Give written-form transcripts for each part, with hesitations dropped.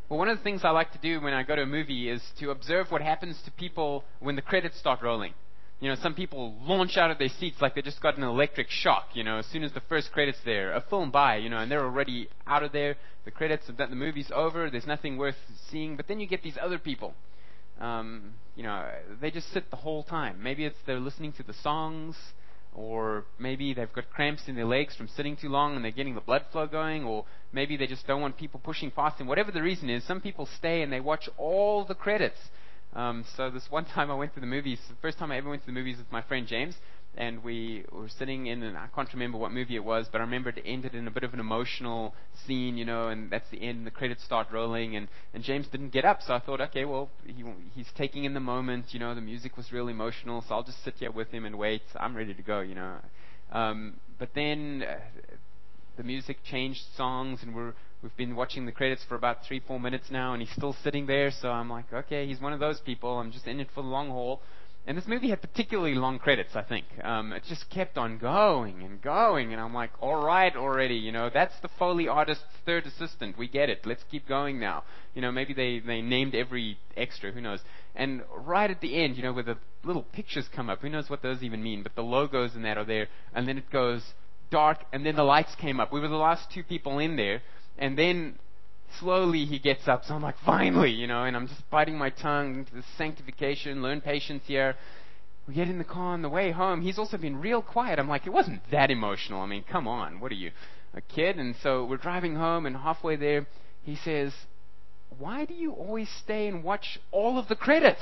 Well, one of the things I like to do when I go to a movie is to observe what happens to people when the credits start rolling. Some people launch out of their seats like they just got an electric shock, as soon as the first credits there, a film by, and they're already out of there. The credits, the movie's over, there's nothing worth seeing. But then you get these other people. They just sit the whole time. Maybe it's they're listening to the songs, or maybe they've got cramps in their legs from sitting too long and they're getting the blood flow going, or maybe they just don't want people pushing past them. Whatever the reason is, some people stay and they watch all the credits. So this one time I went to the movies, the first time I ever went to the movies with my friend James, and we were sitting in, and I can't remember what movie it was, but I remember it ended in a bit of an emotional scene, and that's the end, and the credits start rolling, and James didn't get up, so I thought, okay, well, he's taking in the moment, the music was really emotional, so I'll just sit here with him and wait. I'm ready to go, But then the music changed songs, and we've been watching the credits for about 3-4 minutes now, and he's still sitting there, so I'm like, okay, he's one of those people, I'm just in it for the long haul. And this movie had particularly long credits, I think. It just kept on going and going, and I'm like, all right already, that's the Foley artist's third assistant. We get it. Let's keep going now. Maybe they named every extra, who knows. And right at the end, where the little pictures come up, who knows what those even mean, but the logos and that are there, and then it goes dark, and then the lights came up. We were the last 2 people in there, and then slowly he gets up, so I'm like, finally, and I'm just biting my tongue, the sanctification, learn patience here. We get in the car on the way home. He's also been real quiet. I'm like, it wasn't that emotional. I mean, come on, what are you, a kid? And so we're driving home, and halfway there, he says, why do you always stay and watch all of the credits?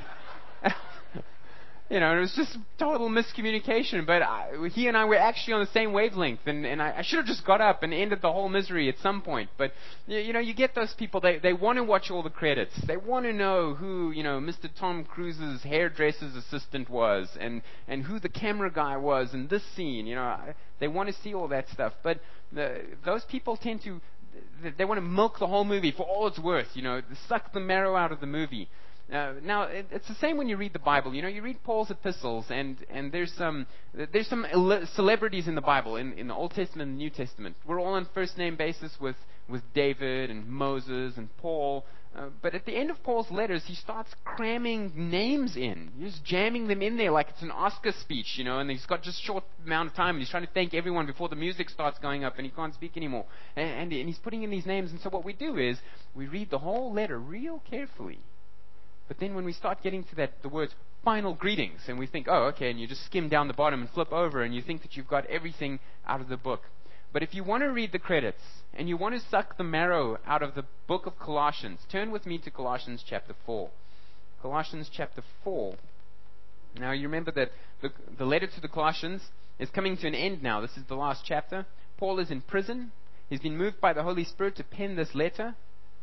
It was just total miscommunication. But he and I were actually on the same wavelength. And I should have just got up and ended the whole misery at some point. But, you get those people, they want to watch all the credits. They want to know who, Mr. Tom Cruise's hairdresser's assistant was. And who the camera guy was in this scene. They want to see all that stuff. But those people tend to, they want to milk the whole movie for all it's worth. Suck the marrow out of the movie. Now, it's the same when you read the Bible. You read Paul's epistles, and there's some celebrities in the Bible, in the Old Testament and the New Testament. We're all on first name basis with David and Moses and Paul. But at the end of Paul's letters, he starts cramming names in. He's just jamming them in there like it's an Oscar speech, and he's got just short amount of time, and he's trying to thank everyone before the music starts going up, and he can't speak anymore. And he's putting in these names, and so what we do is we read the whole letter real carefully. But then when we start getting to the words final greetings, and we think, oh, okay, and you just skim down the bottom and flip over, and you think that you've got everything out of the book. But if you want to read the credits, and you want to suck the marrow out of the book of Colossians, turn with me to Colossians chapter 4. Colossians chapter 4. Now, you remember that the letter to the Colossians is coming to an end now. This is the last chapter. Paul is in prison. He's been moved by the Holy Spirit to pen this letter.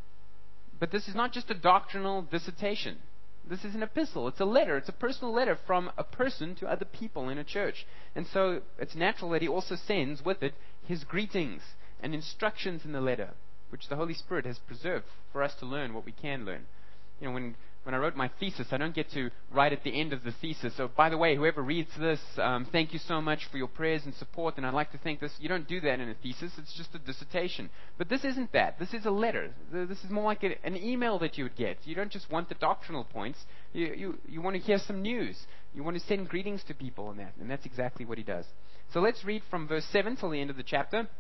But this is not just a doctrinal dissertation. This is an epistle. It's a letter. It's a personal letter from a person to other people in a church. And so it's natural that he also sends with it his greetings and instructions in the letter, which the Holy Spirit has preserved for us to learn what we can learn. When I wrote my thesis, I don't get to write at the end of the thesis, so by the way, whoever reads this, thank you so much for your prayers and support, and I'd like to thank this. You don't do that in a thesis. It's just a dissertation. But this isn't that. This is a letter. This is more like an email that you would get. You don't just want the doctrinal points. You want to hear some news. You want to send greetings to people and that's exactly what he does. So let's read from verse 7 till the end of the chapter,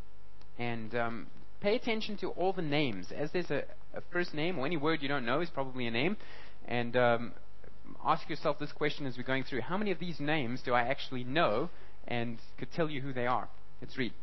and pay attention to all the names. As there's a first name, or any word you don't know is probably a name. And ask yourself this question as we're going through. How many of these names do I actually know and could tell you who they are? Let's read.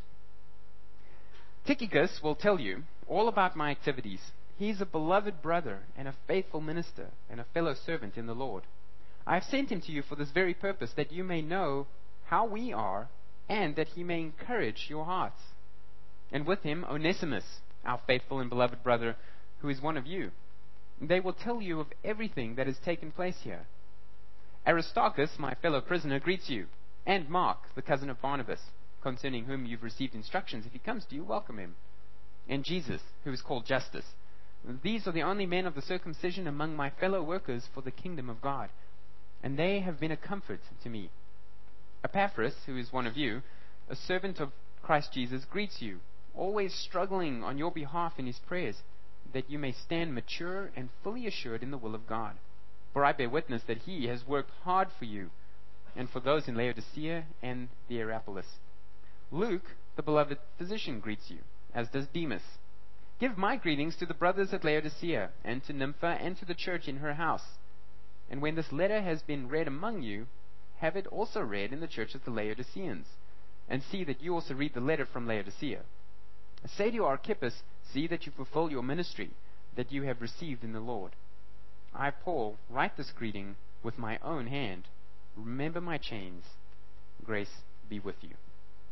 Tychicus will tell you all about my activities. He's a beloved brother and a faithful minister and a fellow servant in the Lord. I have sent him to you for this very purpose, that you may know how we are and that he may encourage your hearts. And with him, Onesimus, our faithful and beloved brother, who is one of you. They will tell you of everything that has taken place here. Aristarchus, my fellow prisoner, greets you, and Mark, the cousin of Barnabas, concerning whom you've received instructions. If he comes to you, welcome him. And Jesus, who is called Justus. These are the only men of the circumcision among my fellow workers for the kingdom of God, and they have been a comfort to me. Epaphras, who is one of you, a servant of Christ Jesus, greets you, always struggling on your behalf in his prayers, that you may stand mature and fully assured in the will of God. For I bear witness that he has worked hard for you, and for those in Laodicea and the Hierapolis. Luke, the beloved physician, greets you, as does Demas. Give my greetings to the brothers at Laodicea, and to Nympha, and to the church in her house. And when this letter has been read among you, have it also read in the church of the Laodiceans, and see that you also read the letter from Laodicea. Say to Archippus, see that you fulfill your ministry that you have received in the Lord. I, Paul, write this greeting with my own hand. Remember my chains. Grace be with you.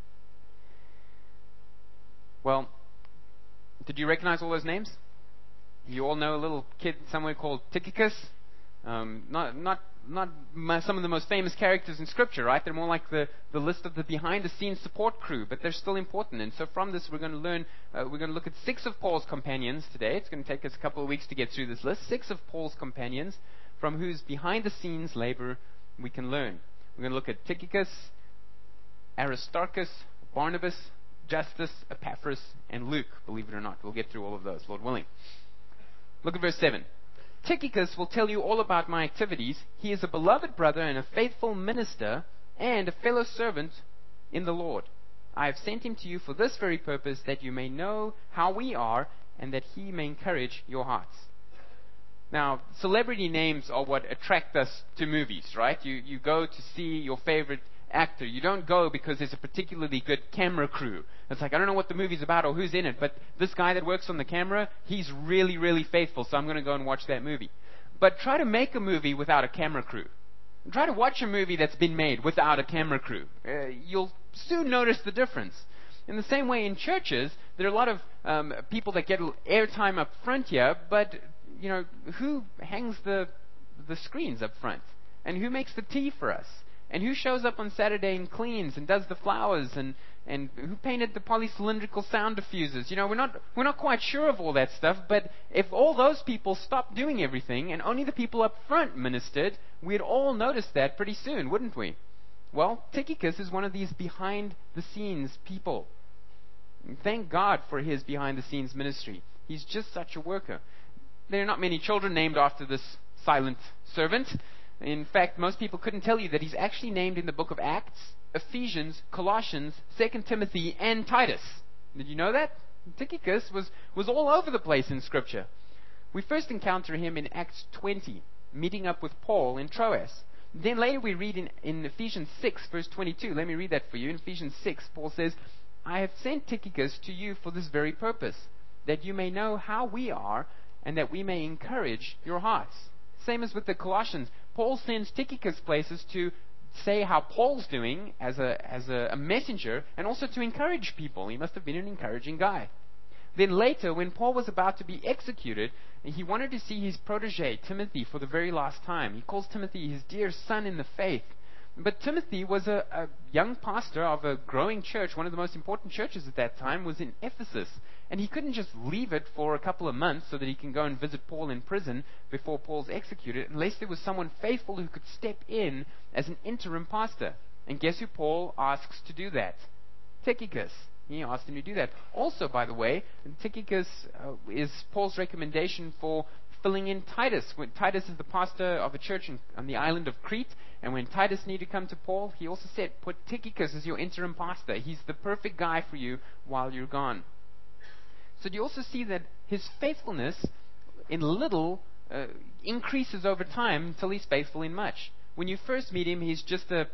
Well, did you recognize all those names? You all know a little kid somewhere called Tychicus. Not some of the most famous characters in Scripture, right? They're more like the list of the behind-the-scenes support crew, but they're still important. And so from this, we're going to learn. We're going to look at 6 of Paul's companions today. It's going to take us a couple of weeks to get through this list. 6 of Paul's companions, from whose behind-the-scenes labor we can learn. We're going to look at Tychicus, Aristarchus, Barnabas, Justus, Epaphras, and Luke. Believe it or not, we'll get through all of those, Lord willing. Look at verse 7. Tychicus will tell you all about my activities. He is a beloved brother and a faithful minister and a fellow servant in the Lord. I have sent him to you for this very purpose, that you may know how we are and that he may encourage your hearts. Now, celebrity names are what attract us to movies, right? You go to see your favorite actor. You don't go because there's a particularly good camera crew. It's like, I don't know what the movie's about or who's in it, but this guy that works on the camera, he's really, really faithful, so I'm going to go and watch that movie. But try to make a movie without a camera crew. Try to watch a movie that's been made without a camera crew. You'll soon notice the difference. In the same way, in churches, there are a lot of people that get airtime up front here, but who hangs the screens up front? And who makes the tea for us? And who shows up on Saturday and cleans and does the flowers and who painted the polycylindrical sound diffusers? We're not quite sure of all that stuff, but if all those people stopped doing everything and only the people up front ministered, we'd all notice that pretty soon, wouldn't we? Well, Tychicus is one of these behind-the-scenes people. And thank God for his behind-the-scenes ministry. He's just such a worker. There are not many children named after this silent servant. In fact, most people couldn't tell you that he's actually named in the book of Acts, Ephesians, Colossians, 2 Timothy, and Titus. Did you know that? Tychicus was all over the place in Scripture. We first encounter him in Acts 20, meeting up with Paul in Troas. Then later we read in Ephesians 6, verse 22. Let me read that for you. In Ephesians 6, Paul says, I have sent Tychicus to you for this very purpose, that you may know how we are, and that we may encourage your hearts. Same as with the Colossians. Paul sends Tychicus places to say how Paul's doing as a messenger, and also to encourage people. He must have been an encouraging guy. Then later, when Paul was about to be executed, he wanted to see his protege, Timothy, for the very last time. He calls Timothy his dear son in the faith. But Timothy was a young pastor of a growing church. One of the most important churches at that time was in Ephesus. And he couldn't just leave it for a couple of months so that he can go and visit Paul in prison before Paul's executed, unless there was someone faithful who could step in as an interim pastor. And guess who Paul asks to do that? Tychicus. He asked him to do that. Also, by the way, Tychicus is Paul's recommendation for filling in Titus. When Titus is the pastor of a church on the island of Crete, and when Titus needed to come to Paul, he also said, put Tychicus as your interim pastor. He's the perfect guy for you while you're gone. So do you also see that his faithfulness in little increases over time until he's faithful in much? When you first meet him, he's just a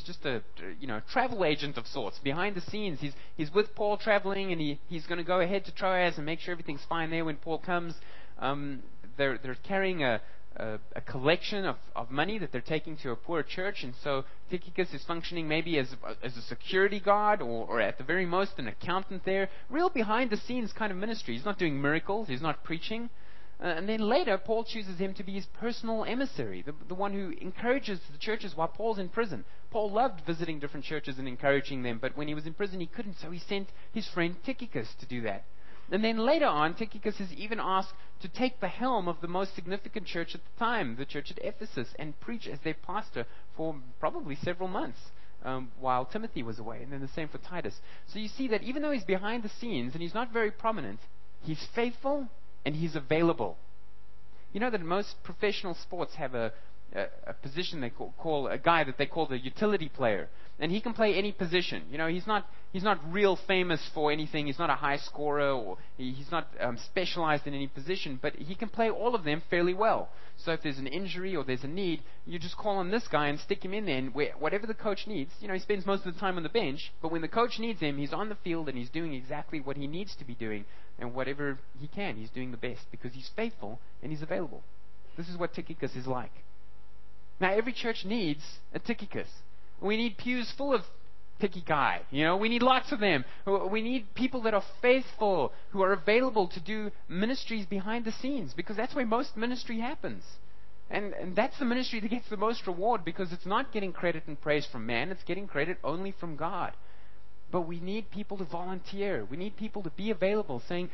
travel agent of sorts. Behind the scenes, he's with Paul traveling, and he's going to go ahead to Troas and make sure everything's fine there when Paul comes. They're carrying a collection of money that they're taking to a poor church, and so Tychicus is functioning maybe as a security guard or at the very most an accountant there. Real behind the scenes kind of ministry. He's not doing miracles. He's not preaching. And then later, Paul chooses him to be his personal emissary, the one who encourages the churches while Paul's in prison. Paul loved visiting different churches and encouraging them, but when he was in prison, he couldn't, so he sent his friend Tychicus to do that. And then later on, Tychicus is even asked to take the helm of the most significant church at the time, the church at Ephesus, and preach as their pastor for probably several months while Timothy was away. And then the same for Titus. So you see that even though he's behind the scenes and he's not very prominent, he's faithful and he's available. You know that most professional sports have a position they call a guy that they call the utility player, and he can play any position. You know, he's not real famous for anything. He's not a high scorer, or he's not specialized in any position, but he can play all of them fairly well. So if there's an injury or there's a need, you just call on this guy and stick him in there, and whatever the coach needs, you know, he spends most of the time on the bench, but when the coach needs him, he's on the field and he's doing exactly what he needs to be doing, and whatever he can, he's doing the best because he's faithful and he's available. This is what Tychicus is like. Now, every church needs a Tychicus. We need pews full of Tychici. You know, we need lots of them. We need people that are faithful, who are available to do ministries behind the scenes, because that's where most ministry happens. And that's the ministry that gets the most reward, because it's not getting credit and praise from man, it's getting credit only from God. But we need people to volunteer. We need people to be available, saying,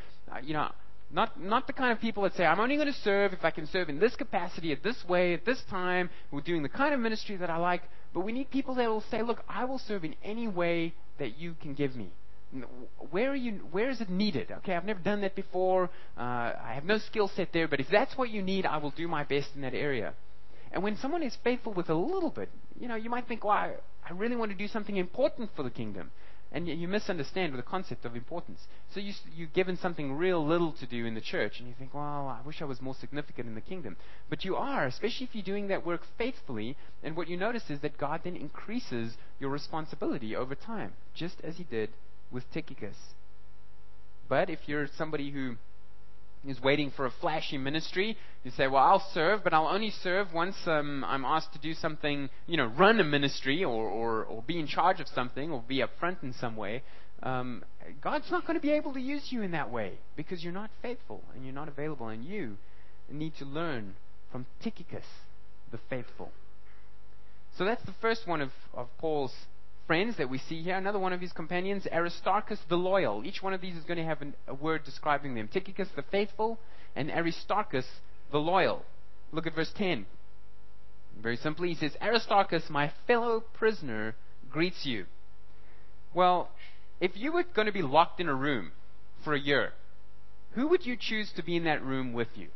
not the kind of people that say, I'm only going to serve if I can serve in this capacity, at this way, at this time. We're doing the kind of ministry that I like. But we need people that will say, look, I will serve in any way that you can give me. Where is it needed? Okay, I've never done that before. I have no skill set there. But if that's what you need, I will do my best in that area. And when someone is faithful with a little bit, you might think, well, I really want to do something important for the kingdom. And you misunderstand the concept of importance. So you're given something real little to do in the church, and you think, well, I wish I was more significant in the kingdom. But you are, especially if you're doing that work faithfully. And what you notice is that God then increases your responsibility over time, just as he did with Tychicus. But if you're somebody who is waiting for a flashy ministry, you say, well, I'll serve, but I'll only serve once I'm asked to do something, run a ministry or be in charge of something or be up front in some way. God's not going to be able to use you in that way because you're not faithful and you're not available, and you need to learn from Tychicus, the faithful. So that's the first one of Paul's friends that we see here. Another one of his companions, Aristarchus the loyal. Each one of these is going to have a word describing them. Tychicus the faithful and Aristarchus the loyal. Look at verse 10. Very simply, he says, Aristarchus, my fellow prisoner, greets you. Well, if you were going to be locked in a room for a year, who would you choose to be in that room with you?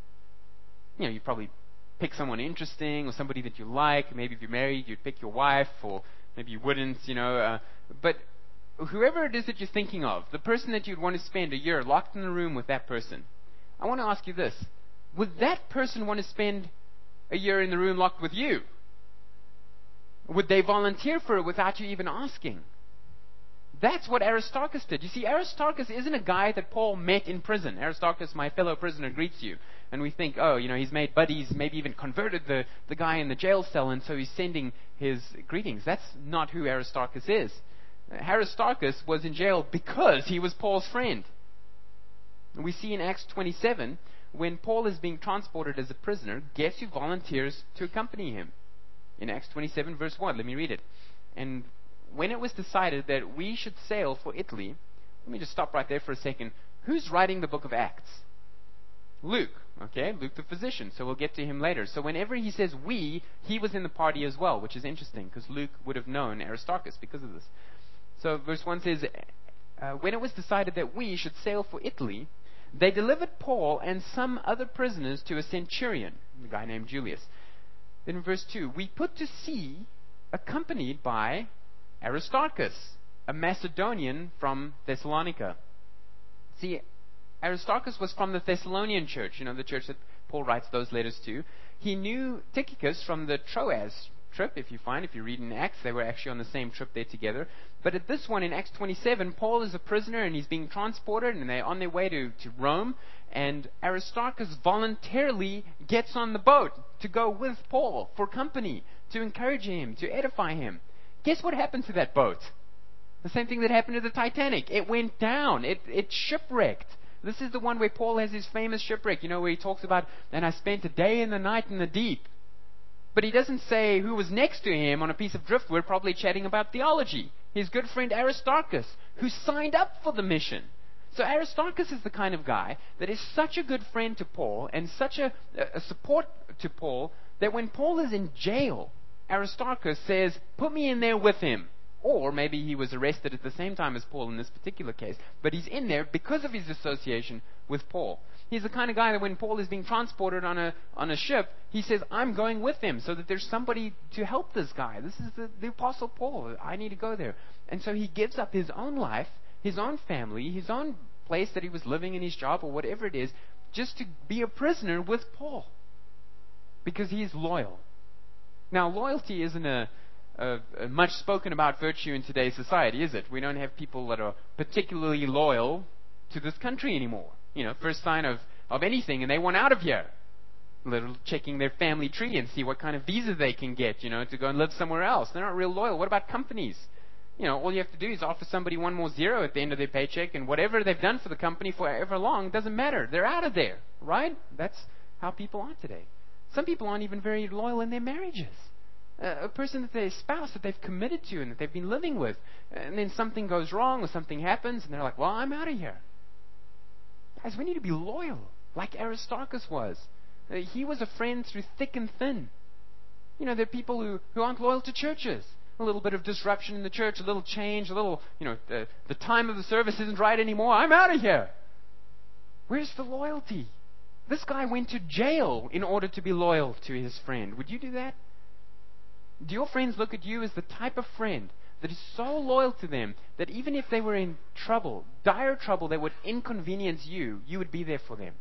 You'd probably pick someone interesting or somebody that you like. Maybe if you're married, you'd pick your wife, or maybe you wouldn't, but whoever it is that you're thinking of, the person that you'd want to spend a year locked in a room with that person, I want to ask you this. Would that person want to spend a year in the room locked with you? Would they volunteer for it without you even asking? That's what Aristarchus did. You see, Aristarchus isn't a guy that Paul met in prison. Aristarchus, my fellow prisoner, greets you. And we think, he's made buddies, maybe even converted the guy in the jail cell, and so he's sending his greetings. That's not who Aristarchus is. Aristarchus was in jail because he was Paul's friend. And we see in Acts 27, when Paul is being transported as a prisoner, guess who volunteers to accompany him? In Acts 27, verse 1, let me read it. And when it was decided that we should sail for Italy, let me just stop right there for a second. Who's writing the book of Acts? Luke, okay? Luke the physician, so we'll get to him later. So whenever he says we, he was in the party as well, which is interesting, because Luke would have known Aristarchus because of this. So verse 1 says, when it was decided that we should sail for Italy, they delivered Paul and some other prisoners to a centurion, a guy named Julius. Then in verse 2, we put to sea accompanied by Aristarchus, a Macedonian from Thessalonica. See, Aristarchus was from the Thessalonian church, the church that Paul writes those letters to. He knew Tychicus from the Troas trip, if you read in Acts, they were actually on the same trip there together. But at this one in Acts 27, Paul is a prisoner and he's being transported, and they're on their way to Rome, and Aristarchus voluntarily gets on the boat to go with Paul for company, to encourage him, to edify him. Guess what happened to that boat? The same thing that happened to the Titanic. It went down. It shipwrecked. This is the one where Paul has his famous shipwreck, where he talks about, and I spent a day and a night in the deep. But he doesn't say who was next to him on a piece of driftwood, probably chatting about theology. His good friend Aristarchus, who signed up for the mission. So Aristarchus is the kind of guy that is such a good friend to Paul and such a support to Paul that when Paul is in jail, Aristarchus says, put me in there with him. Or maybe he was arrested at the same time as Paul in this particular case. But he's in there because of his association with Paul. He's the kind of guy that when Paul is being transported on a ship, he says, I'm going with him so that there's somebody to help this guy. This is the Apostle Paul. I need to go there. And so he gives up his own life, his own family, his own place that he was living in, his job or whatever it is, just to be a prisoner with Paul. Because he is loyal. Now, loyalty isn't a much spoken about virtue in today's society, is it? We don't have people that are particularly loyal to this country anymore. First sign of anything, and they want out of here. Little checking their family tree and see what kind of visa they can get, to go and live somewhere else. They're not real loyal. What about companies? All you have to do is offer somebody one more zero at the end of their paycheck, and whatever they've done for the company for however long, doesn't matter. They're out of there, right? That's how people are today. Some people aren't even very loyal in their marriages. A person that their spouse that they've committed to and that they've been living with, and then something goes wrong or something happens, and they're like, well, I'm out of here. Guys, we need to be loyal, like Aristarchus was. He was a friend through thick and thin. There are people who aren't loyal to churches. A little bit of disruption in the church, a little change, a little, the time of the service isn't right anymore. I'm out of here. Where's the loyalty? This guy went to jail in order to be loyal to his friend. Would you do that? Do your friends look at you as the type of friend that is so loyal to them that even if they were in trouble, dire trouble that would inconvenience you, you would be there for them?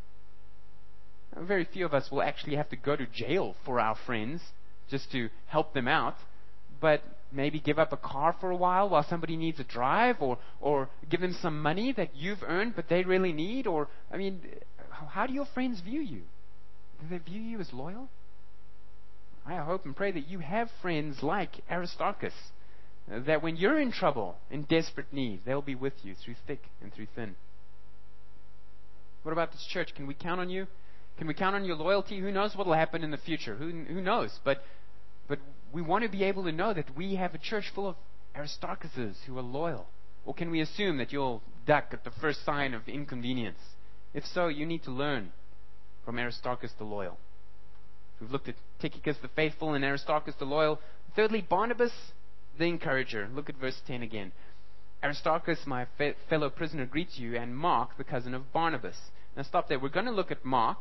Very few of us will actually have to go to jail for our friends just to help them out, but maybe give up a car for a while somebody needs a drive, or give them some money that you've earned but they really need, how do your friends view you? Do they view you as loyal? I hope and pray that you have friends like Aristarchus, that when you're in trouble, in desperate need, they'll be with you through thick and through thin. What about this church? Can we count on you? Can we count on your loyalty? Who knows what will happen in the future? Who knows? But we want to be able to know that we have a church full of Aristarchuses who are loyal. Or can we assume that you'll duck at the first sign of inconvenience? If so, you need to learn from Aristarchus the loyal. We've looked at Tychicus the faithful and Aristarchus the loyal. Thirdly, Barnabas the encourager. Look at verse 10 again. Aristarchus, my fellow prisoner, greets you, and Mark, the cousin of Barnabas. Now stop there. We're going to look at Mark.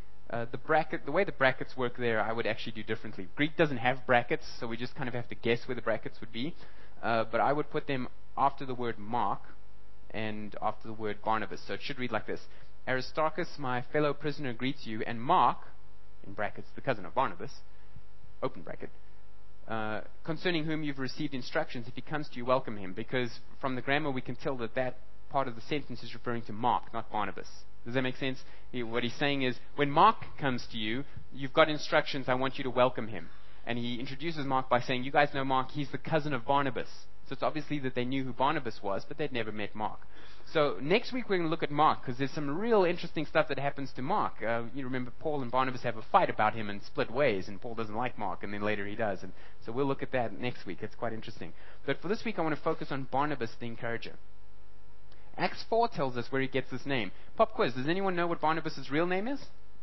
The way the brackets work there, I would actually do differently. Greek doesn't have brackets, so we just kind of have to guess where the brackets would be. But I would put them after the word Mark and after the word Barnabas. So it should read like this. Aristarchus, my fellow prisoner, greets you, and Mark, in brackets, the cousin of Barnabas, open bracket, concerning whom you've received instructions. If he comes to you, welcome him. Because from the grammar, we can tell that part of the sentence is referring to Mark, not Barnabas. Does that make sense? What he's saying is, when Mark comes to you, you've got instructions, I want you to welcome him. And he introduces Mark by saying, you guys know Mark, he's the cousin of Barnabas. So it's obviously that they knew who Barnabas was, but they'd never met Mark. So next week we're going to look at Mark, because there's some real interesting stuff that happens to Mark. You remember Paul and Barnabas have a fight about him and split ways, and Paul doesn't like Mark, and then later he does. And so we'll look at that next week. It's quite interesting. But for this week I want to focus on Barnabas the encourager. Acts 4 tells us where he gets this name. Pop quiz, does anyone know what Barnabas' real name is?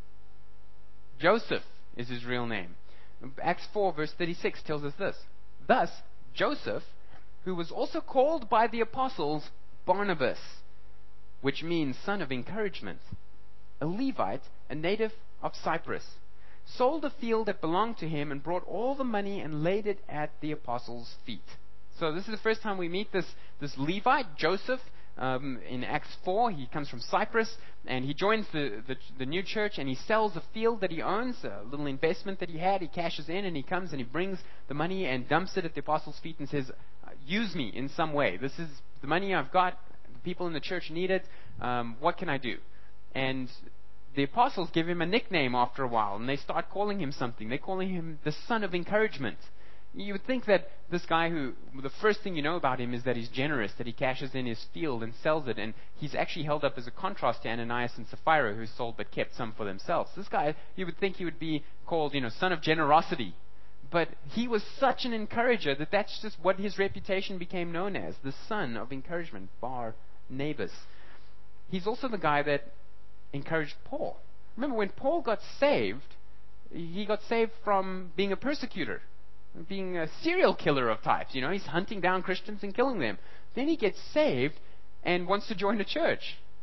Joseph is his real name. Acts 4 verse 36 tells us this. Thus, Joseph, who was also called by the apostles Barnabas, which means son of encouragement, a Levite, a native of Cyprus, sold a field that belonged to him and brought all the money and laid it at the apostles' feet. So this is the first time we meet this Levite, Joseph, in Acts 4. He comes from Cyprus, and he joins the new church, and he sells a field that he owns, a little investment that he had. He cashes in, and he comes and he brings the money and dumps it at the apostles' feet and says, use me in some way. This is the money I've got. The people in the church need it. What can I do? And the apostles give him a nickname after a while, and they start calling him something. They're calling him the son of encouragement. You would think that this guy who, the first thing you know about him is that he's generous, that he cashes in his field and sells it, and he's actually held up as a contrast to Ananias and Sapphira, who sold but kept some for themselves. This guy, you would think he would be called, son of generosity. But he was such an encourager that that's just what his reputation became known as, the son of encouragement, Barnabas. He's also the guy that encouraged Paul. Remember, when Paul got saved, he got saved from being a persecutor, being a serial killer of types. He's hunting down Christians and killing them. Then he gets saved and wants to join a church.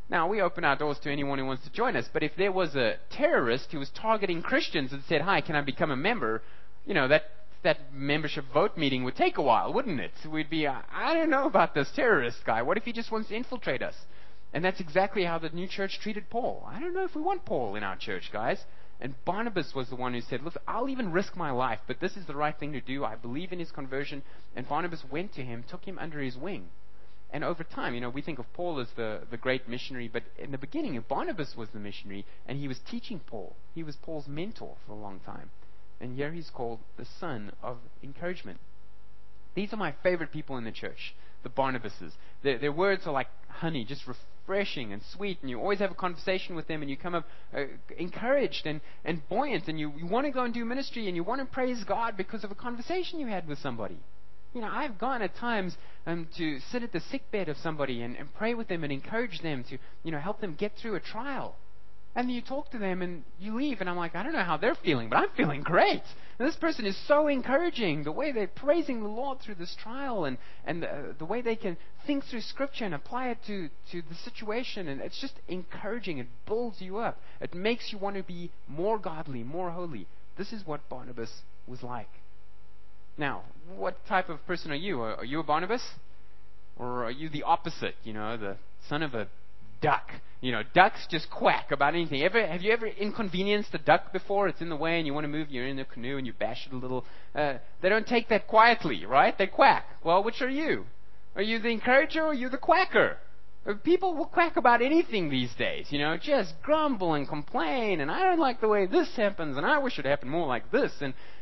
Now, we open our doors to anyone who wants to join us, but if there was a terrorist who was targeting Christians and said, "Hi, can I become a member?" that membership vote meeting would take a while, wouldn't it? We'd be, I don't know about this terrorist guy. What if he just wants to infiltrate us? And that's exactly how the new church treated Paul. I don't know if we want Paul in our church, guys. And Barnabas was the one who said, "Look, I'll even risk my life, but this is the right thing to do. I believe in his conversion." And Barnabas went to him, took him under his wing. And over time, we think of Paul as the great missionary, but in the beginning, Barnabas was the missionary, and he was teaching Paul. He was Paul's mentor for a long time. And here he's called the son of encouragement. These are my favorite people in the church, the Barnabases. Their words are like honey, just refreshing and sweet, and you always have a conversation with them, and you come up encouraged and buoyant, and you want to go and do ministry, and you want to praise God because of a conversation you had with somebody. I've gone at times to sit at the sickbed of somebody and pray with them and encourage them to, help them get through a trial. And then you talk to them and you leave, and I'm like, I don't know how they're feeling, but I'm feeling great. And this person is so encouraging, the way they're praising the Lord through this trial, and the way they can think through Scripture and apply it to the situation. And it's just encouraging. It builds you up. It makes you want to be more godly, more holy. This is what Barnabas was like. Now, what type of person are you? Are you a Barnabas? Or are you the opposite, the son of a duck? Ducks just quack about anything. Have you ever inconvenienced a duck before? It's in the way and you want to move, you're in the canoe and you bash it a little. They don't take that quietly, right? They quack. Well, which are you? Are you the encourager or are you the quacker? People will quack about anything these days, just grumble and complain, and I don't like the way this happens, and I wish it happened more like this.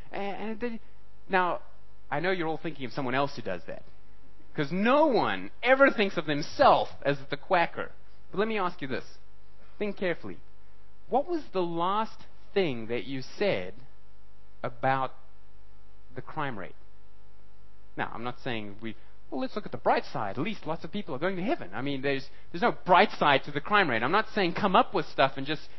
Now, I know you're all thinking of someone else who does that, because no one ever thinks of themselves as the quacker. But let me ask you this. Think carefully. What was the last thing that you said about the crime rate? Now, I'm not saying let's look at the bright side. At least lots of people are going to heaven. I mean, there's no bright side to the crime rate. I'm not saying come up with stuff and just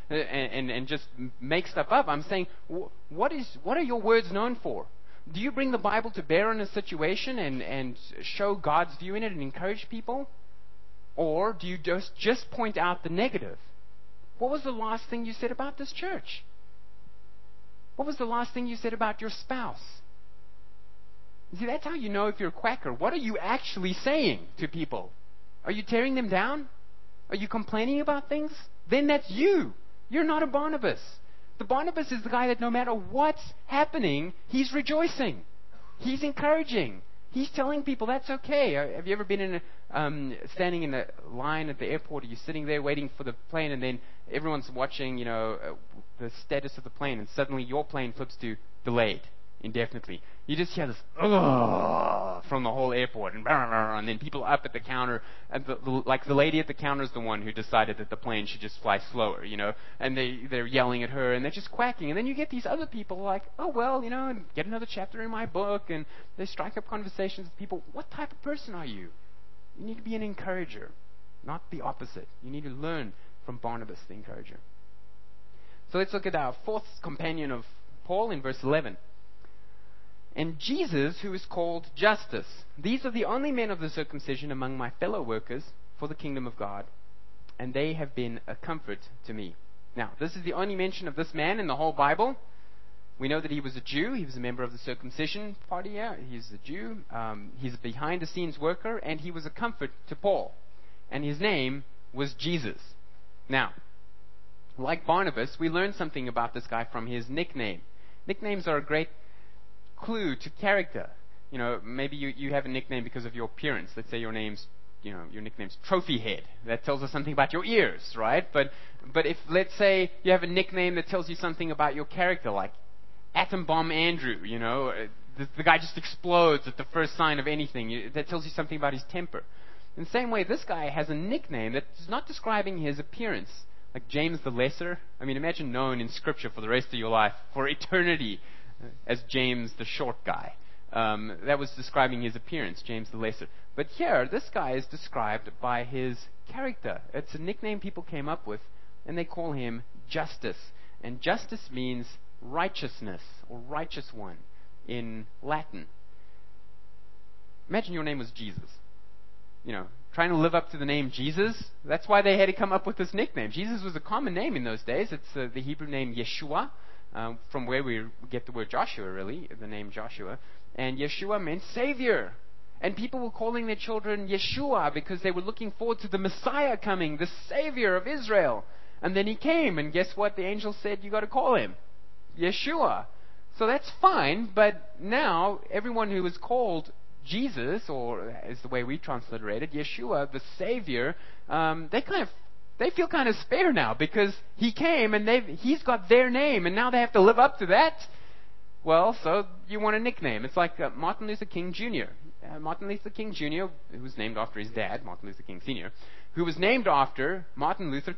make stuff up. I'm saying what are your words known for? Do you bring the Bible to bear on a situation and show God's view in it and encourage people? Or do you just point out the negative? What was the last thing you said about this church? What was the last thing you said about your spouse? See, that's how you know if you're a quacker. What are you actually saying to people? Are you tearing them down? Are you complaining about things? Then that's you. You're not a Barnabas. The Barnabas is the guy that no matter what's happening, he's rejoicing. He's encouraging. He's telling people that's okay. Have you ever been standing in a line at the airport, or you're sitting there waiting for the plane, and then everyone's watching, the status of the plane, and suddenly your plane flips to delayed indefinitely. You just hear this from the whole airport, and then people up at the counter, and the lady at the counter is the one who decided that the plane should just fly slower, and they're yelling at her, and they're just quacking, and then you get these other people like, oh well, and get another chapter in my book, and they strike up conversations with people. What type of person are you? You need to be an encourager, not the opposite. You need to learn from Barnabas, the encourager. So let's look at our fourth companion of Paul in verse 11. And Jesus, who is called Justus. These are the only men of the circumcision among my fellow workers for the kingdom of God, and they have been a comfort to me. Now, this is the only mention of this man in the whole Bible. We know that he was a Jew. He was a member of the circumcision party. Yeah, he's a Jew. He's a behind-the-scenes worker, and he was a comfort to Paul. And his name was Jesus. Now, like Barnabas, we learn something about this guy from his nickname. Nicknames are a great clue to character. Maybe you have a nickname because of your appearance. Let's say your nickname's Trophy Head. That tells us something about your ears, right? But if, let's say, you have a nickname that tells you something about your character, like Atom Bomb Andrew, the guy just explodes at the first sign of anything. That tells you something about his temper. In the same way, this guy has a nickname that's not describing his appearance, like James the Lesser. I mean, imagine known in Scripture for the rest of your life, for eternity, as James the Short Guy. That was describing his appearance, James the Lesser. But here, this guy is described by his character. It's a nickname people came up with, and they call him Justus. And Justus means righteousness, or righteous one, in Latin. Imagine your name was Jesus. Try trying to live up to the name Jesus. That's why they had to come up with this nickname. Jesus was a common name in those days. It's the Hebrew name Yeshua, from where we get the word Joshua, really, the name Joshua. And Yeshua meant Savior. And people were calling their children Yeshua because they were looking forward to the Messiah coming, the Savior of Israel. And then he came, and guess what? The angel said, you got to call him Yeshua. So that's fine, but now everyone who is called Jesus, or is the way we transliterate it, Yeshua, the Savior, they feel kind of spare now because he came and he's got their name, and now they have to live up to that. Well, so you want a nickname. It's like Martin Luther King Jr. Martin Luther King Jr., who was named after his dad, Martin Luther King Sr., who was named after Martin Luther,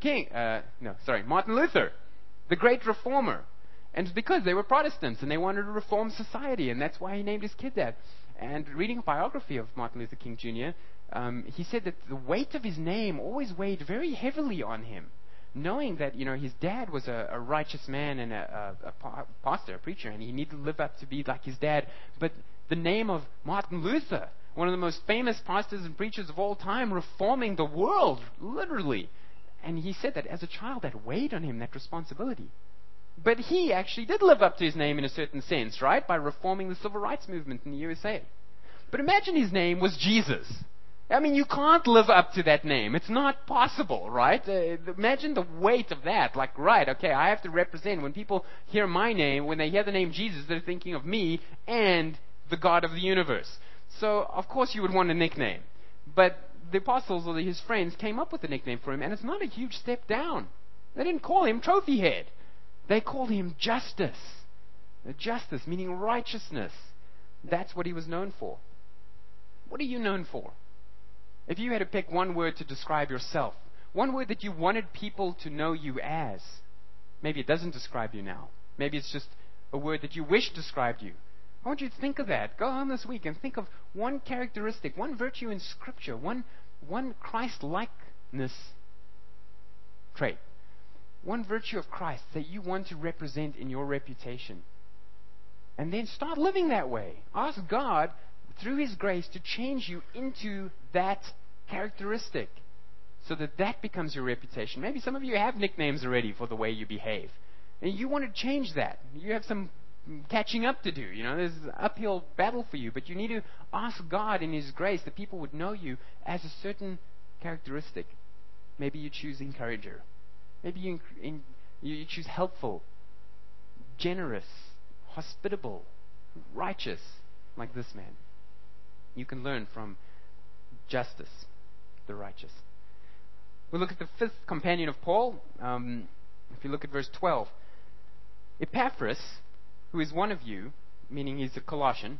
the great reformer. And it's because they were Protestants and they wanted to reform society, and that's why he named his kid that. And reading a biography of Martin Luther King Jr., he said that the weight of his name always weighed very heavily on him, knowing that his dad was a righteous man and a pastor, a preacher, and he needed to live up to be like his dad. But the name of Martin Luther, one of the most famous pastors and preachers of all time, reforming the world, literally. And he said that as a child, that weighed on him, that responsibility. But he actually did live up to his name in a certain sense, right? By reforming the civil rights movement in the USA. But imagine his name was Jesus. I mean, you can't live up to that name. It's not possible, right? Imagine the weight of that. Like, right, okay, I have to represent. When people hear my name, when they hear the name Jesus, they're thinking of me and the God of the universe. So, of course, you would want a nickname. But the apostles or his friends came up with a nickname for him, and it's not a huge step down. They didn't call him Trophy Head. They called him Justice. Justice, meaning righteousness. That's what he was known for. What are you known for? If you had to pick one word to describe yourself, one word that you wanted people to know you as, maybe it doesn't describe you now. Maybe it's just a word that you wish described you. I want you to think of that. Go home this week and think of one characteristic, one virtue in Scripture, one Christ-likeness trait. One virtue of Christ that you want to represent in your reputation. And then start living that way. Ask God, through His grace, to change you into that characteristic so that that becomes your reputation. Maybe some of you have nicknames already for the way you behave. And you want to change that. You have some catching up to do. There's an uphill battle for you. But you need to ask God in His grace that people would know you as a certain characteristic. Maybe you choose encourager. Maybe you choose helpful, generous, hospitable, righteous, like this man. You can learn from Justice, the righteous. We'll look at the fifth companion of Paul. If you look at verse 12. Epaphras, who is one of you, meaning he's a Colossian,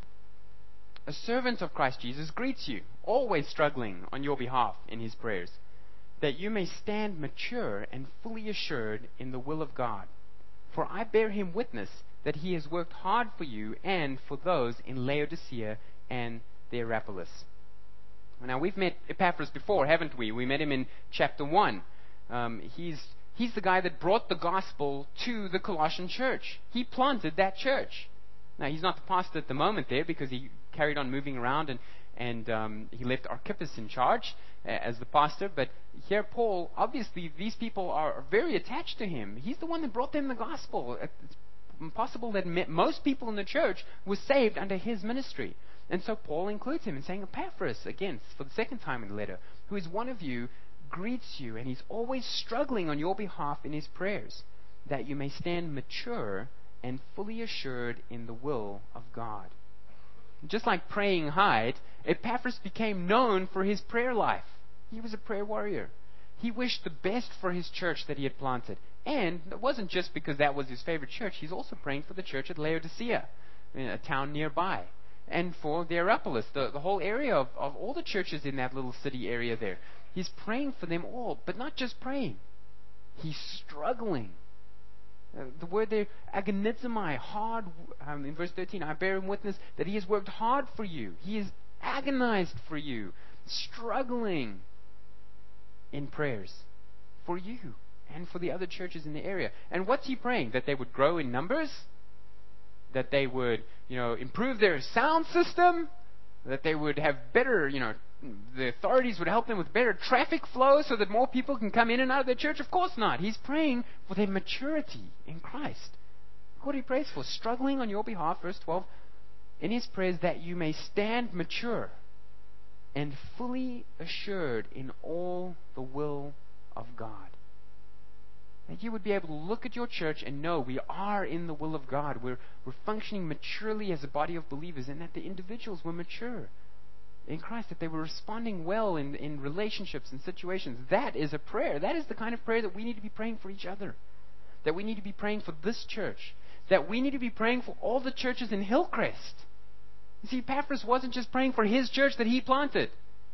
a servant of Christ Jesus, greets you, always struggling on your behalf in his prayers, that you may stand mature and fully assured in the will of God. For I bear him witness that he has worked hard for you and for those in Laodicea and the Hierapolis. Now, we've met Epaphras before, haven't we? We met him in chapter 1. He's the guy that brought the gospel to the Colossian church. He planted that church. Now, he's not the pastor at the moment there because he carried on moving around and he left Archippus in charge as the pastor. But here Paul, obviously these people are very attached to him. He's the one that brought them the gospel. It's possible that most people in the church were saved under his ministry. And so Paul includes him in saying, Epaphras, again, for the second time in the letter, who is one of you, greets you, and he's always struggling on your behalf in his prayers, that you may stand mature and fully assured in the will of God. Just like praying Hyde, Epaphras became known for his prayer life. He was a prayer warrior. He wished the best for his church that he had planted. And it wasn't just because that was his favorite church. He's also praying for the church at Laodicea, a town nearby. And for the Hierapolis, the whole area of all the churches in that little city area there. He's praying for them all, but not just praying. He's struggling. The word there, agonizomai, hard, in verse 13, I bear him witness that he has worked hard for you. He is agonized for you, struggling in prayers for you and for the other churches in the area. And what's he praying? That they would grow in numbers? That they would, improve their sound system? That they would have better, the authorities would help them with better traffic flow so that more people can come in and out of their church? Of course not. He's praying for their maturity in Christ. What he prays for, struggling on your behalf, verse 12, in his prayers that you may stand mature and fully assured in all the will of God. That you would be able to look at your church and know we are in the will of God. We're functioning maturely as a body of believers, and that the individuals were mature in Christ, that they were responding well in relationships and situations. That is a prayer. That is the kind of prayer that we need to be praying for each other. That we need to be praying for this church. That we need to be praying for all the churches in Hillcrest. You see, Epaphras wasn't just praying for his church that he planted.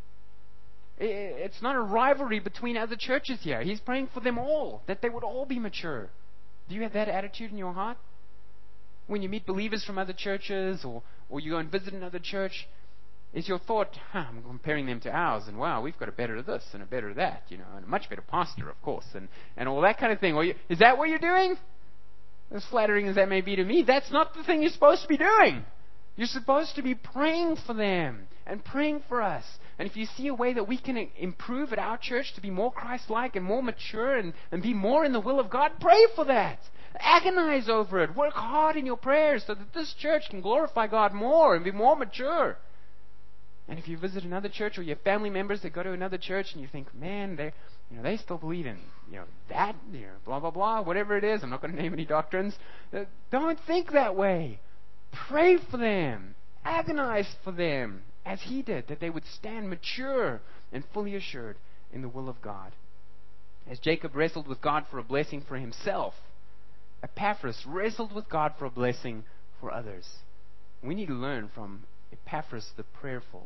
It's not a rivalry between other churches here. He's praying for them all, that they would all be mature. Do you have that attitude in your heart? When you meet believers from other churches or you go and visit another church, is your thought, I'm comparing them to ours, and wow, we've got a better this and a better that, and a much better pastor, of course, and all that kind of thing. Is that what you're doing? As flattering as that may be to me, that's not the thing you're supposed to be doing. You're supposed to be praying for them and praying for us. And if you see a way that we can improve at our church to be more Christ-like and more mature and be more in the will of God, pray for that. Agonize over it. Work hard in your prayers so that this church can glorify God more and be more mature. And if you visit another church or you have family members that go to another church and you think, man, they still believe in that, blah, blah, blah, whatever it is. I'm not going to name any doctrines. Don't think that way. Pray for them. Agonize for them, as he did, that they would stand mature and fully assured in the will of God. As Jacob wrestled with God for a blessing for himself, Epaphras wrestled with God for a blessing for others. We need to learn from Epaphras the prayerful.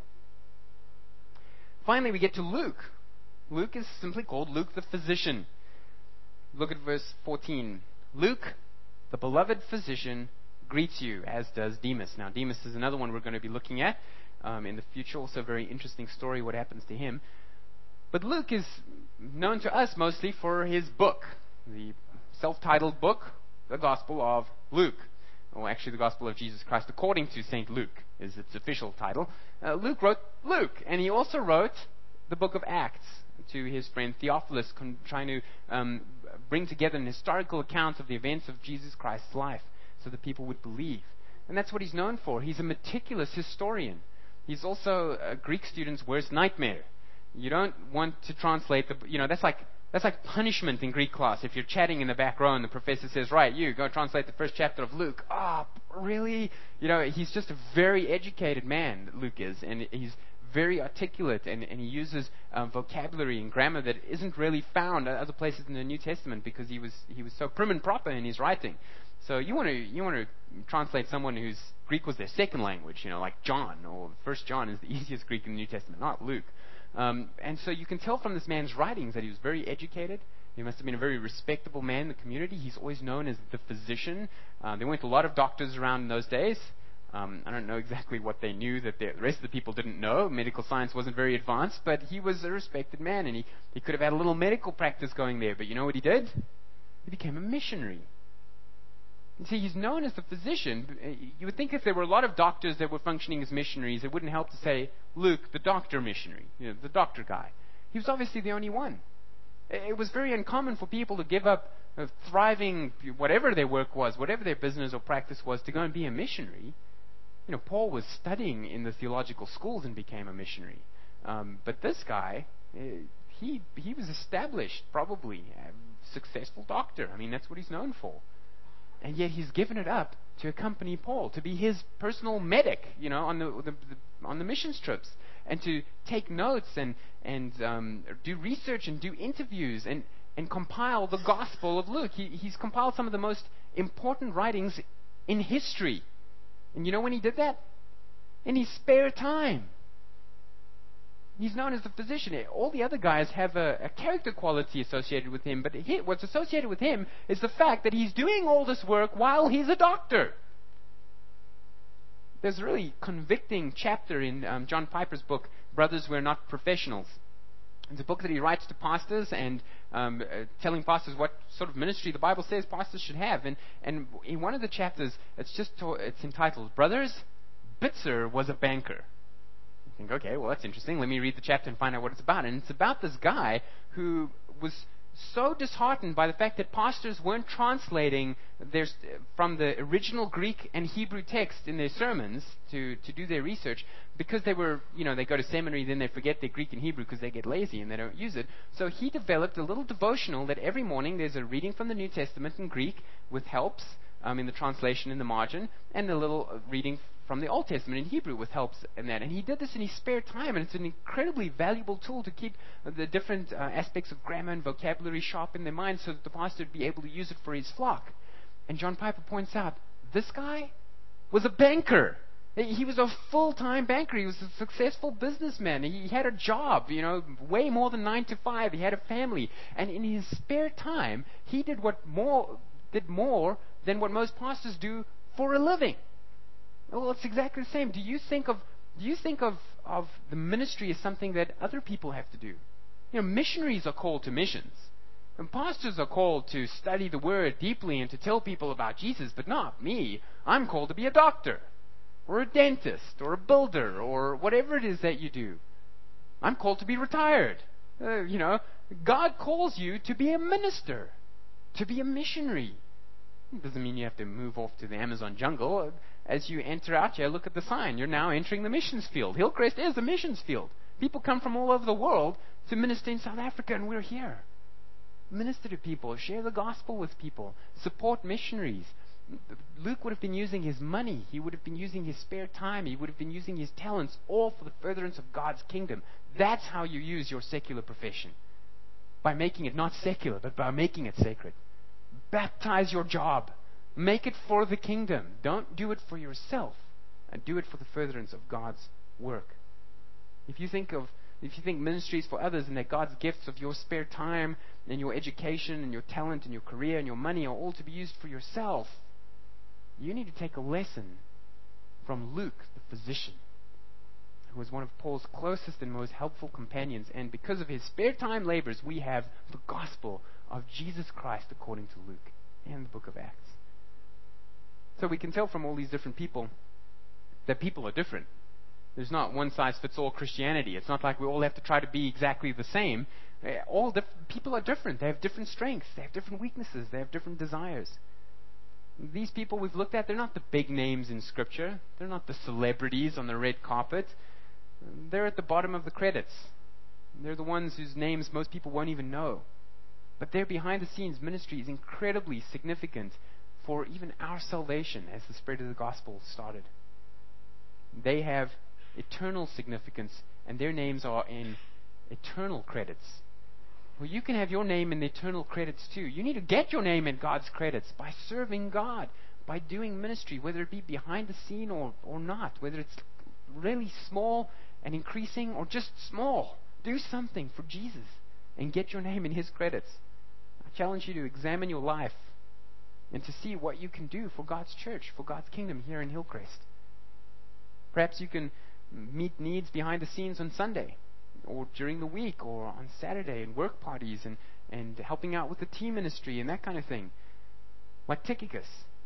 Finally, we get to Luke. Luke is simply called Luke the physician. Look at verse 14. Luke, the beloved physician, greets you, as does Demas. Now, Demas is another one we're going to be looking at in the future. Also a very interesting story, what happens to him. But Luke is known to us mostly for his book, the self-titled book, The Gospel of Luke. Or actually, The Gospel of Jesus Christ, according to St. Luke, is its official title. Luke wrote Luke, and he also wrote the book of Acts to his friend Theophilus, trying to bring together an historical account of the events of Jesus Christ's life, so that people would believe. And that's what he's known for. He's a meticulous historian. He's also a Greek student's worst nightmare. You don't want to translate that's like punishment in Greek class. If you're chatting in the back row and the professor says, right, you go translate the first chapter of Luke. Really? He's just a very educated man, Luke is, and he's very articulate, and he uses vocabulary and grammar that isn't really found at other places in the New Testament because he was so prim and proper in his writing. So you want to translate someone whose Greek was their second language, like John, or 1 John is the easiest Greek in the New Testament, not Luke. And so you can tell from this man's writings that he was very educated. He must have been a very respectable man in the community. He's always known as the physician. There weren't a lot of doctors around in those days. I don't know exactly what they knew that the rest of the people didn't know. Medical science wasn't very advanced, but he was a respected man, and he could have had a little medical practice going there. But you know what he did? He became a missionary. You see, he's known as the physician. You would think if there were a lot of doctors that were functioning as missionaries, it wouldn't help to say, Luke, the doctor missionary, the doctor guy. He was obviously the only one. It was very uncommon for people to give up thriving, whatever their work was, whatever their business or practice was, to go and be a missionary. Paul was studying in the theological schools and became a missionary. But this guy, he was established, probably, a successful doctor. I mean, that's what he's known for. And yet he's given it up to accompany Paul, to be his personal medic, on the missions trips, and to take notes and do research and do interviews and compile the Gospel of Luke. He's compiled some of the most important writings in history. And you know when he did that? In his spare time. He's known as the physician. All the other guys have a character quality associated with him, but what's associated with him is the fact that he's doing all this work while he's a doctor. There's a really convicting chapter in John Piper's book, Brothers, We're Not Professionals. It's a book that he writes to pastors and telling pastors what sort of ministry the Bible says pastors should have. And in one of the chapters, it's entitled, Brothers, Bitzer was a banker. think, okay, well, that's interesting. Let me read the chapter and find out what it's about. And it's about this guy who was so disheartened by the fact that pastors weren't translating from the original Greek and Hebrew text in their sermons to do their research, because they go to seminary, then they forget their Greek and Hebrew because they get lazy and they don't use it. So he developed a little devotional that every morning there's a reading from the New Testament in Greek with helps in the translation in the margin, and a little reading from the Old Testament in Hebrew with helps in that. And he did this in his spare time, and it's an incredibly valuable tool to keep the different aspects of grammar and vocabulary sharp in their minds so that the pastor would be able to use it for his flock. And John Piper points out, this guy was a banker. He was a full-time banker. He was a successful businessman. He had a job, way more than 9 to 5. He had a family. And in his spare time, he did more than what most pastors do for a living. Well, it's exactly the same. Do you think of the ministry as something that other people have to do? Missionaries are called to missions. And pastors are called to study the Word deeply and to tell people about Jesus, but not me. I'm called to be a doctor, or a dentist, or a builder, or whatever it is that you do. I'm called to be retired. God calls you to be a minister, to be a missionary. It doesn't mean you have to move off to the Amazon jungle. As you enter out here, look at the sign. You're now entering the missions field. Hillcrest is a missions field. People come from all over the world to minister in South Africa, and we're here. Minister to people. Share the gospel with people. Support missionaries. Luke would have been using his money. He would have been using his spare time. He would have been using his talents, all for the furtherance of God's kingdom. That's how you use your secular profession. By making it not secular, but by making it sacred. Baptize your job. Make it for the kingdom. Don't do it for yourself. And do it for the furtherance of God's work. If you think ministry is for others, and that God's gifts of your spare time and your education and your talent and your career and your money are all to be used for yourself, you need to take a lesson from Luke, the physician, who was one of Paul's closest and most helpful companions. And because of his spare time labors, we have the gospel of Jesus Christ according to Luke and the book of Acts. So we can tell from all these different people that people are different. There's not one-size-fits-all Christianity. It's not like we all have to try to be exactly the same. People are different. They have different strengths. They have different weaknesses. They have different desires. These people we've looked at, they're not the big names in Scripture. They're not the celebrities on the red carpet. They're at the bottom of the credits. They're the ones whose names most people won't even know. But their behind-the-scenes ministry is incredibly significant for even our salvation as the spread of the gospel started. They have eternal significance, and their names are in eternal credits. Well, you can have your name in the eternal credits too. You need to get your name in God's credits by serving God, by doing ministry, whether it be behind the scene or not, whether it's really small and increasing or just small. Do something for Jesus and get your name in His credits. I challenge you to examine your life and to see what you can do for God's church, for God's kingdom here in Hillcrest. Perhaps you can meet needs behind the scenes on Sunday or during the week or on Saturday in work parties and helping out with the team ministry and that kind of thing. Like Tychicus.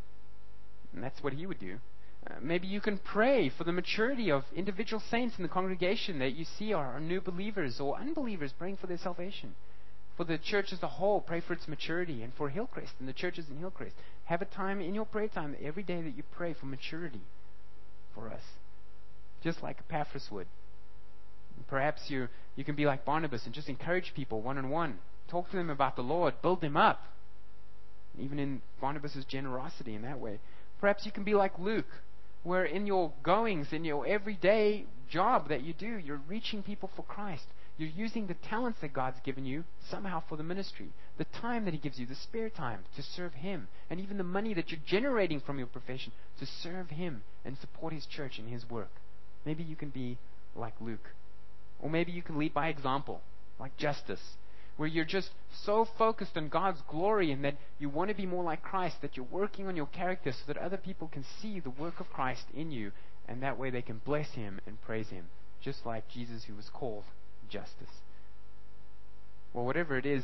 And that's what he would do. Maybe you can pray for the maturity of individual saints in the congregation that you see are new believers or unbelievers, praying for their salvation. For the church as a whole, pray for its maturity. And for Hillcrest and the churches in Hillcrest, have a time in your prayer time every day that you pray for maturity for us. Just like Epaphras would. Perhaps you can be like Barnabas and just encourage people one-on-one. Talk to them about the Lord. Build them up. Even in Barnabas' generosity in that way. Perhaps you can be like Luke, where in your goings, in your everyday job that you do, you're reaching people for Christ. You're using the talents that God's given you somehow for the ministry. The time that He gives you, the spare time to serve Him. And even the money that you're generating from your profession to serve Him and support His church and His work. Maybe you can be like Luke. Or maybe you can lead by example, like Justus, where you're just so focused on God's glory and that you want to be more like Christ, that you're working on your character so that other people can see the work of Christ in you, and that way they can bless Him and praise Him, just like Jesus, who was called Justus. Well, whatever it is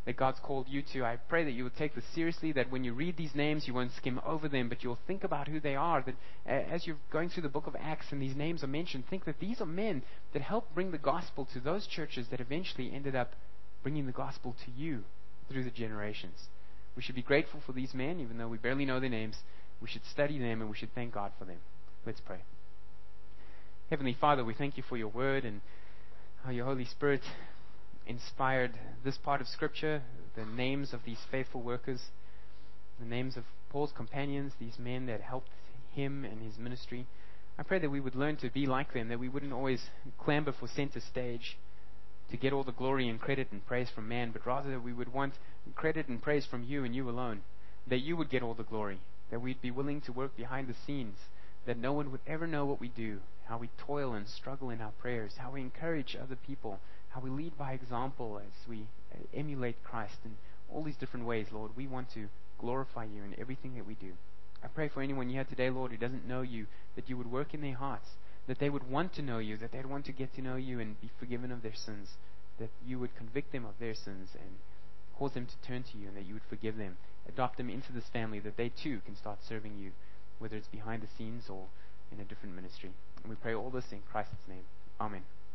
that God's called you to. I pray that you will take this seriously, that when you read these names, you won't skim over them, but you'll think about who they are. That as you're going through the book of Acts and these names are mentioned, think that these are men that helped bring the gospel to those churches that eventually ended up bringing the gospel to you through the generations. We should be grateful for these men, even though we barely know their names. We should study them and we should thank God for them. Let's pray. Heavenly Father, we thank you for your word and how your Holy Spirit inspired this part of Scripture, the names of these faithful workers, the names of Paul's companions, these men that helped him and his ministry. I pray that we would learn to be like them, that we wouldn't always clamber for center stage to get all the glory and credit and praise from man, but rather that we would want credit and praise from you and you alone, that you would get all the glory, that we'd be willing to work behind the scenes, that no one would ever know what we do, how we toil and struggle in our prayers, how we encourage other people, how we lead by example as we emulate Christ in all these different ways, Lord. We want to glorify you in everything that we do. I pray for anyone here today, Lord, who doesn't know you, that you would work in their hearts, that they would want to know you, that they'd want to get to know you and be forgiven of their sins, that you would convict them of their sins and cause them to turn to you, and that you would forgive them, adopt them into this family, that they too can start serving you, whether it's behind the scenes or in a different ministry. And we pray all this in Christ's name. Amen.